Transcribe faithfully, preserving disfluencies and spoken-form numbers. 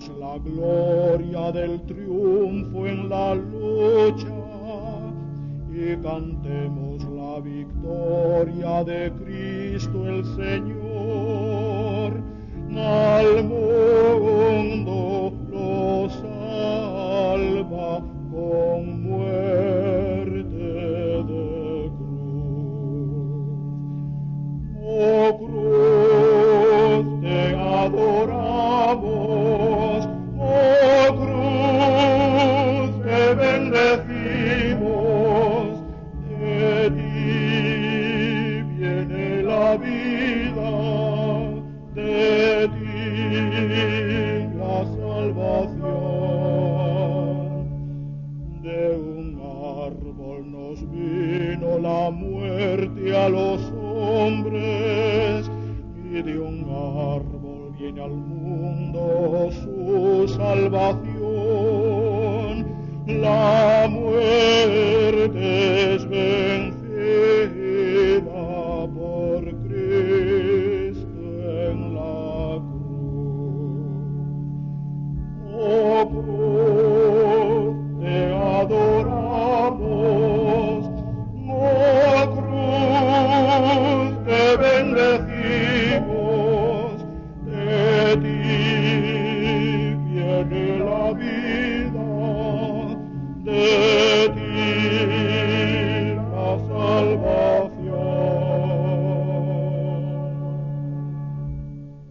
la gloria del triunfo en la lucha y cantemos la victoria de Cristo el Señor. Al mundo lo salva con muerte de cruz. Oh cruz, te adoramos, oh cruz, te bendecimos, de ti viene la vida, de ti la salvación. De un árbol nos vino la muerte a los hombres, y de un árbol viene al mundo su salvación. La muerte es vencida